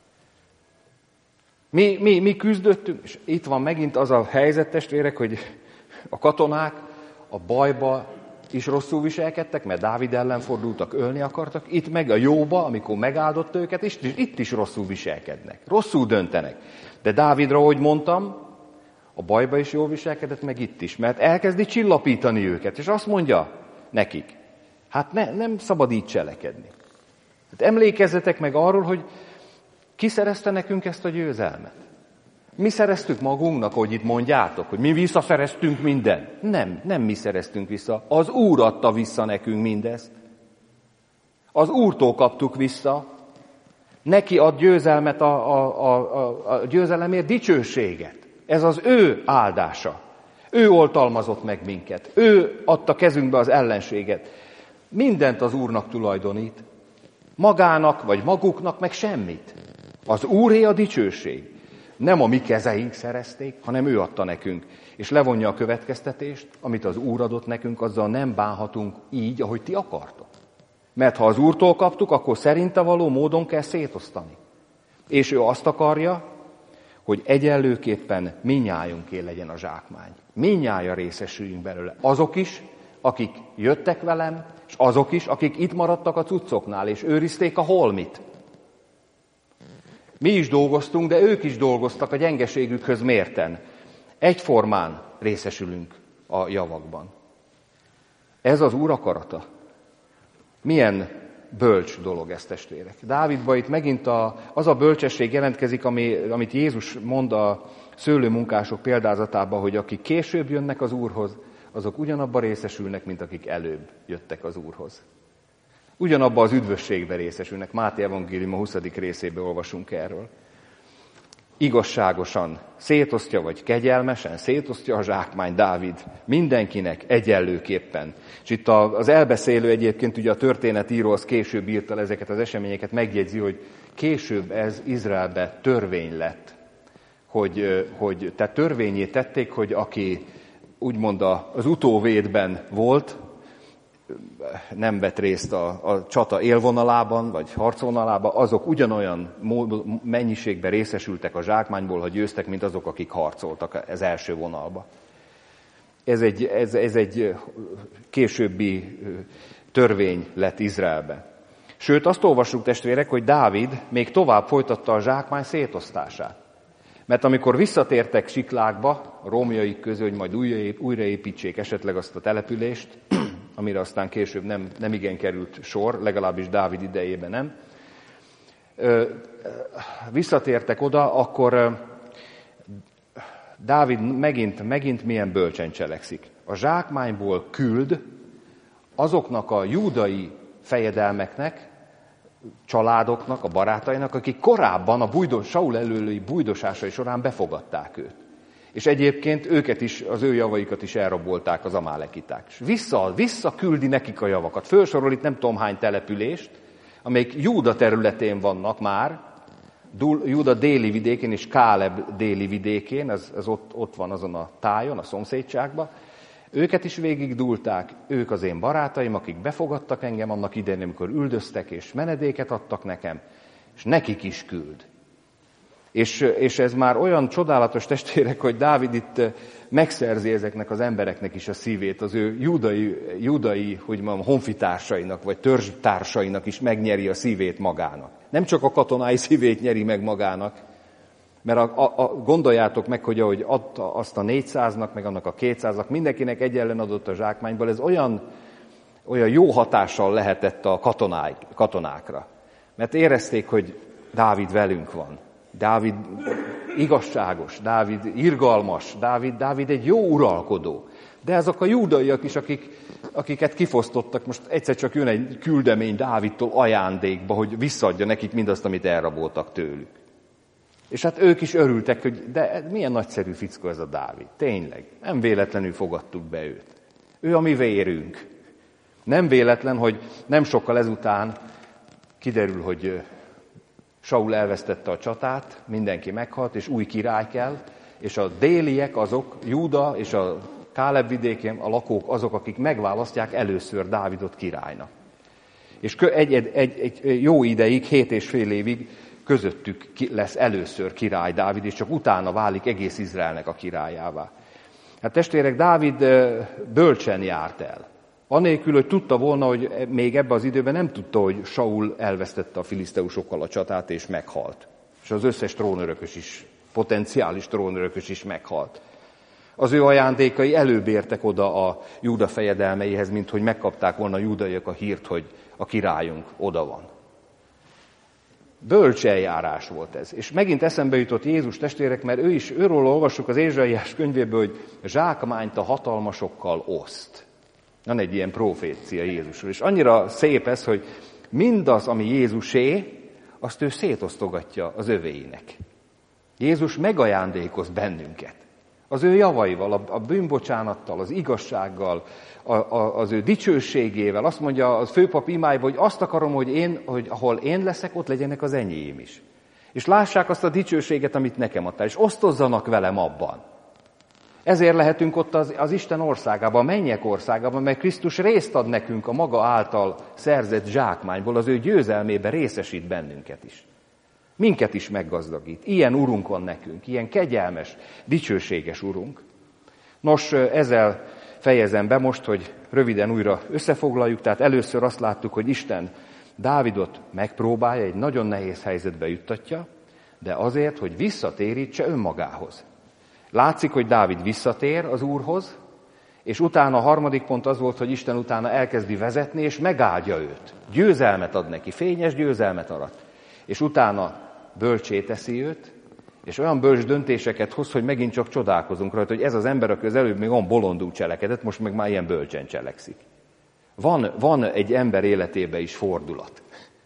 Mi, mi, mi küzdöttünk, és itt van megint az a helyzet, testvérek, hogy a katonák a bajba is rosszul viselkedtek, mert Dávid ellen fordultak, ölni akartak. Itt meg a jóba, amikor megáldott őket, és itt is rosszul viselkednek. Rosszul döntenek. De Dávidra, ahogy mondtam, a bajba is jól viselkedett, meg itt is, mert elkezdi csillapítani őket, és azt mondja nekik, hát ne, nem szabad így cselekedni. Hát emlékezzetek meg arról, hogy ki szerezte nekünk ezt a győzelmet. Mi szereztük magunknak, hogy itt mondjátok, hogy mi visszaszereztünk mindent. Nem, nem mi szereztünk vissza. Az Úr adta vissza nekünk mindezt. Az Úrtól kaptuk vissza. Neki ad győzelmet, a, a, a, a győzelemért dicsőséget. Ez az ő áldása. Ő oltalmazott meg minket. Ő adta kezünkbe az ellenséget. Mindent az Úrnak tulajdonít. Magának, vagy maguknak, meg semmit. Az Úré a dicsőség. Nem a mi kezeink szerezték, hanem ő adta nekünk. És levonja a következtetést, amit az Úr adott nekünk, azzal nem bánhatunk így, ahogy ti akartok. Mert ha az Úrtól kaptuk, akkor szerinte való módon kell szétosztani. És ő azt akarja, hogy egyenlőképpen mindnyájunké legyen a zsákmány. Mindnyája részesüljünk belőle. Azok is, akik jöttek velem, és azok is, akik itt maradtak a cuccoknál, és őrizték a holmit. Mi is dolgoztunk, de ők is dolgoztak a gyengeségükhöz mérten. Egyformán részesülünk a javakban. Ez az Úr akarata. Milyen bölcs dolog ez, testvérek. Dávidban itt megint a, az a bölcsesség jelentkezik, ami, amit Jézus mond a szőlőmunkások példázatában, hogy akik később jönnek az Úrhoz, azok ugyanabban részesülnek, mint akik előbb jöttek az Úrhoz. Ugyanabban az üdvösségben részesülnek. Máté evangélium a huszadik részében olvasunk erről. Igazságosan szétosztja, vagy kegyelmesen szétosztja a zsákmány Dávid mindenkinek egyenlőképpen. És itt az elbeszélő egyébként, ugye a történetíró az később írta ezeket az eseményeket, megjegyzi, hogy később ez Izraelbe törvény lett. Hogy, hogy, tehát törvényé tették, hogy aki úgymond az utóvédben volt, nem vett részt a, a csata élvonalában, vagy harcvonalában, azok ugyanolyan mennyiségben részesültek a zsákmányból, ha győztek, mint azok, akik harcoltak az első vonalba. Ez egy, ez, ez egy későbbi törvény lett Izraelben. Sőt, azt olvassuk, testvérek, hogy Dávid még tovább folytatta a zsákmány szétosztását. Mert amikor visszatértek Siklágba, a rómaiak közül, hogy majd újraépítsék esetleg azt a települést, amire aztán később nem, nem igen került sor, legalábbis Dávid idejében nem, visszatértek oda, akkor Dávid megint, megint milyen bölcsen cselekszik. A zsákmányból küld azoknak a júdai fejedelmeknek, családoknak, a barátainak, akik korábban a bújdos, Saul előlői bújdosásai során befogadták őt. És egyébként őket is, az ő javaikat is elrabolták az amálekiták. És vissza, visszaküldi nekik a javakat. Fölsorol itt nem tudom hány települést, amelyik Júda területén vannak már, Júda déli vidékén és Káleb déli vidékén, ez, ez ott, ott van azon a tájon, a szomszédságban. Őket is végig dúlták, ők az én barátaim, akik befogadtak engem annak idején, amikor üldöztek és menedéket adtak nekem, és nekik is küld. És, és ez már olyan csodálatos, testvérek, hogy Dávid itt megszerzi ezeknek az embereknek is a szívét, az ő júdai, júdai hogy mondjam, honfitársainak, vagy törzstársainak is megnyeri a szívét magának. Nem csak a katonái szívét nyeri meg magának, mert a, a, a, gondoljátok meg, hogy ahogy adta azt a négyszáznak, meg annak a kétszáznak, mindenkinek egyenlen adott a zsákmányból, ez olyan, olyan jó hatással lehetett a katonák, katonákra. Mert érezték, hogy Dávid velünk van. Dávid igazságos, Dávid irgalmas, Dávid, Dávid egy jó uralkodó. De azok a júdaiak is, akik, akiket kifosztottak, most egyszer csak jön egy küldemény Dávidtól ajándékba, hogy visszaadja nekik mindazt, amit elraboltak tőlük. És hát ők is örültek, hogy de milyen nagyszerű fickó ez a Dávid. Tényleg, nem véletlenül fogadtuk be őt. Ő a mi vérünk. Nem véletlen, hogy nem sokkal ezután kiderül, hogy Saul elvesztette a csatát, mindenki meghalt, és új király kell, és a déliek azok, Júda és a Káleb vidékén a lakók azok, akik megválasztják először Dávidot királynak. És egy, egy, egy, egy jó ideig, hét és fél évig közöttük lesz először király Dávid, és csak utána válik egész Izraelnek a királyává. Hát testvérek, Dávid bölcsen járt el. Anélkül, hogy tudta volna, hogy még ebben az időben nem tudta, hogy Saul elvesztette a filiszteusokkal a csatát, és meghalt. És az összes trónörökös is, potenciális trónörökös is meghalt. Az ő ajándékai előbb értek oda a Júda fejedelmeihez, mint hogy megkapták volna a júdaiak a hírt, hogy a királyunk oda van. Bölcs eljárás volt ez. És megint eszembe jutott Jézus, testvérek, mert ő is, őről olvassuk az Ézsaiás könyvéből, hogy zsákmányt a hatalmasokkal oszt. Van egy ilyen profécia Jézusról. És annyira szép ez, hogy mindaz, ami Jézusé, azt ő szétosztogatja az övéinek. Jézus megajándékoz bennünket. Az ő javaival, a bűnbocsánattal, az igazsággal, a, a, az ő dicsőségével. Azt mondja a főpap imáiban, hogy azt akarom, hogy, én, hogy ahol én leszek, ott legyenek az enyém is. És lássák azt a dicsőséget, amit nekem adtál, és osztozzanak velem abban. Ezért lehetünk ott az, az Isten országában, a mennyek országában, mert Krisztus részt ad nekünk a maga által szerzett zsákmányból, az ő győzelmében részesít bennünket is. Minket is meggazdagít. Ilyen urunk van nekünk, ilyen kegyelmes, dicsőséges urunk. Nos, ezzel fejezem be most, hogy röviden újra összefoglaljuk. Tehát először azt láttuk, hogy Isten Dávidot megpróbálja, egy nagyon nehéz helyzetbe juttatja, de azért, hogy visszatérítse önmagához. Látszik, hogy Dávid visszatér az Úrhoz, és utána a harmadik pont az volt, hogy Isten utána elkezdi vezetni, és megáldja őt. Győzelmet ad neki, fényes győzelmet arat. És utána bölcsé teszi őt, és olyan bölcs döntéseket hoz, hogy megint csak csodálkozunk rajta, hogy ez az ember, aki az előbb még olyan bolondul cselekedett, most meg már ilyen bölcsen cselekszik. Van, van egy ember életébe is fordulat.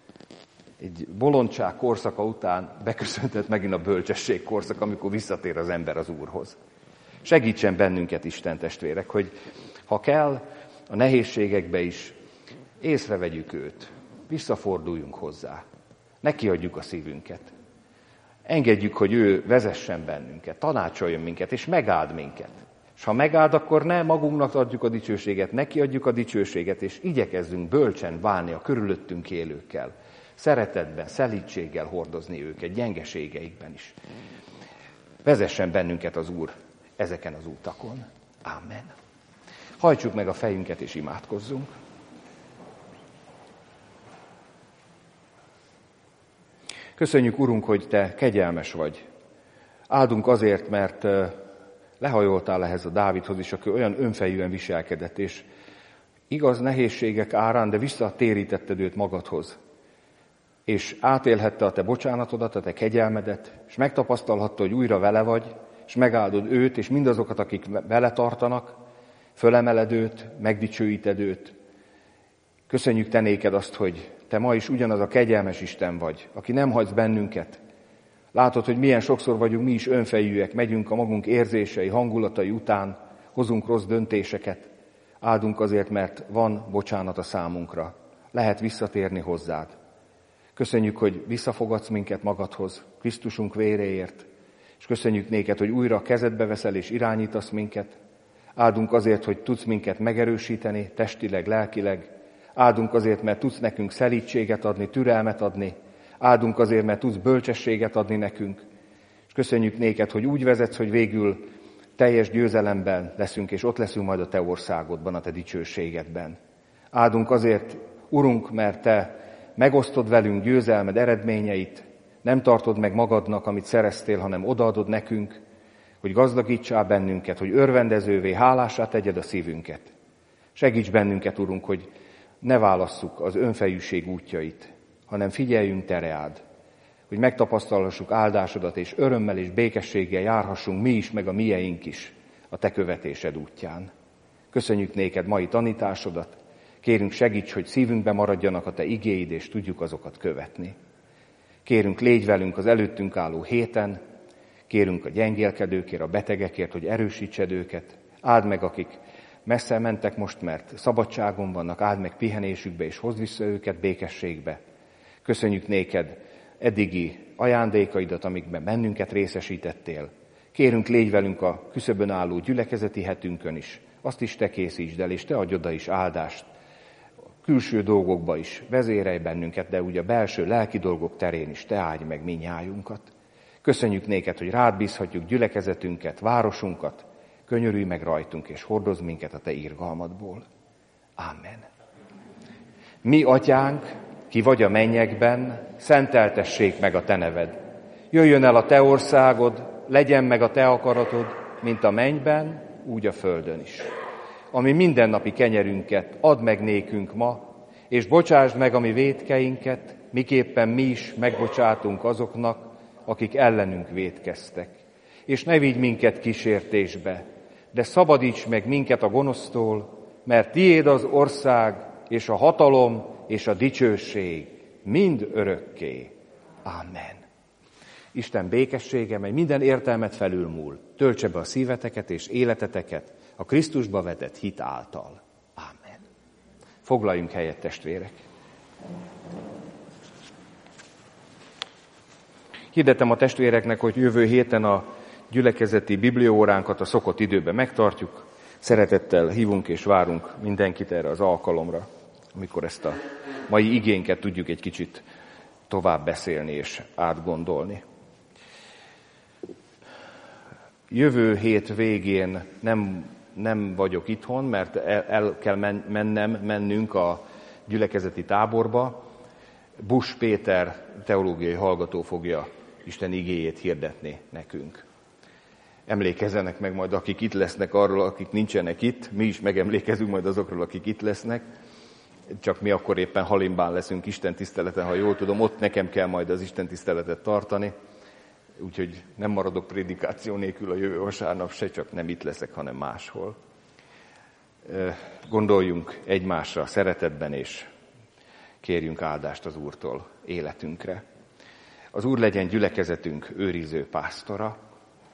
Egy bolondság korszaka után beköszöntött megint a bölcsesség korszak, amikor visszatér az ember az Úrhoz. Segítsen bennünket Isten, testvérek, hogy ha kell, a nehézségekbe is észrevegyük őt, visszaforduljunk hozzá, ne kiadjuk a szívünket. Engedjük, hogy ő vezessen bennünket, tanácsoljon minket, és megáld minket. És ha megáld, akkor ne magunknak adjuk a dicsőséget, neki adjuk a dicsőséget, és igyekezzünk bölcsen válni a körülöttünk élőkkel. Szeretetben, szelídséggel hordozni őket, gyengeségeikben is. Vezessen bennünket az Úr ezeken az utakon. Amen. Hajtsuk meg a fejünket és imádkozzunk. Köszönjük, Urunk, hogy Te kegyelmes vagy. Áldunk azért, mert lehajoltál ehhez a Dávidhoz is, aki olyan önfejűen viselkedett, és igaz nehézségek árán, de visszatérítetted őt magadhoz. És átélhette a Te bocsánatodat, a Te kegyelmedet, és megtapasztalhatta, hogy újra vele vagy, és megáldod őt, és mindazokat, akik vele tartanak, fölemeled őt, megdicsőíted őt. Köszönjük Te néked azt, hogy Te ma is ugyanaz a kegyelmes Isten vagy, aki nem hagysz bennünket. Látod, hogy milyen sokszor vagyunk mi is önfejűek, megyünk a magunk érzései, hangulatai után, hozunk rossz döntéseket. Áldunk azért, mert van bocsánat a számunkra. Lehet visszatérni hozzád. Köszönjük, hogy visszafogadsz minket magadhoz, Krisztusunk véréért, és köszönjük néked, hogy újra a kezedbe veszel és irányítasz minket. Áldunk azért, hogy tudsz minket megerősíteni, testileg, lelkileg. Áldunk azért, mert tudsz nekünk szelídséget adni, türelmet adni. Áldunk azért, mert tudsz bölcsességet adni nekünk. És köszönjük néked, hogy úgy vezetsz, hogy végül teljes győzelemben leszünk, és ott leszünk majd a Te országodban, a Te dicsőségedben. Áldunk azért, Urunk, mert Te megosztod velünk győzelmed eredményeit, nem tartod meg magadnak, amit szereztél, hanem odaadod nekünk, hogy gazdagítsál bennünket, hogy örvendezővé, hálásá tegyed a szívünket. Segíts bennünket, Urunk, hogy ne válasszuk az önfejűség útjait, hanem figyeljünk Te reád, hogy megtapasztalhassuk áldásodat, és örömmel és békességgel járhassunk mi is, meg a mieink is a Te követésed útján. Köszönjük néked mai tanításodat, kérünk segíts, hogy szívünkbe maradjanak a Te igéid, és tudjuk azokat követni. Kérünk, légy velünk az előttünk álló héten, kérünk a gyengélkedőkért, a betegekért, hogy erősítsed őket, áld meg, akik messze mentek most, mert szabadságon vannak, áld meg pihenésükbe, és hozd vissza őket békességbe. Köszönjük néked eddigi ajándékaidat, amikben bennünket részesítettél. Kérünk, légy velünk a küszöbön álló gyülekezeti hetünkön is. Azt is Te készítsd el, és Te adj oda is áldást. Külső dolgokba is vezérelj bennünket, de ugye a belső lelki dolgok terén is Te áldj meg minnyájunkat. Köszönjük néked, hogy rád bízhatjuk gyülekezetünket, városunkat. Könyörülj meg rajtunk, és hordozz minket a Te irgalmadból. Amen. Mi, Atyánk, ki vagy a mennyekben, szenteltessék meg a Te neved. Jöjjön el a Te országod, legyen meg a Te akaratod, mint a mennyben, úgy a földön is. Ami mindennapi kenyerünket add meg nékünk ma, és bocsásd meg a mi vétkeinket, miképpen mi is megbocsátunk azoknak, akik ellenünk vétkeztek. És ne vigy minket kísértésbe, de szabadíts meg minket a gonosztól, mert tiéd az ország, és a hatalom, és a dicsőség mind örökké. Amen. Isten békessége, mely minden értelmet felülmúl, töltse be a szíveteket és életeteket a Krisztusba vetett hit által. Amen. Foglaljunk helyet, testvérek. Hirdettem a testvéreknek, hogy jövő héten a gyülekezeti bibliaóránkat a szokott időben megtartjuk. Szeretettel hívunk és várunk mindenkit erre az alkalomra, amikor ezt a mai igénket tudjuk egy kicsit tovább beszélni és átgondolni. Jövő hét végén nem, nem vagyok itthon, mert el, el kell men, mennem, mennünk a gyülekezeti táborba. Busch Péter teológiai hallgató fogja Isten igéjét hirdetni nekünk. Emlékezzenek meg majd, akik itt lesznek, arról, akik nincsenek itt. Mi is megemlékezünk majd azokról, akik itt lesznek. Csak mi akkor éppen Halimbán leszünk Isten tiszteleten, ha jól tudom. Ott nekem kell majd az Isten tiszteletet tartani. Úgyhogy nem maradok prédikáció nélkül a jövő vasárnap se, csak nem itt leszek, hanem máshol. Gondoljunk egymásra szeretetben, és kérjünk áldást az Úrtól életünkre. Az Úr legyen gyülekezetünk őriző pásztora,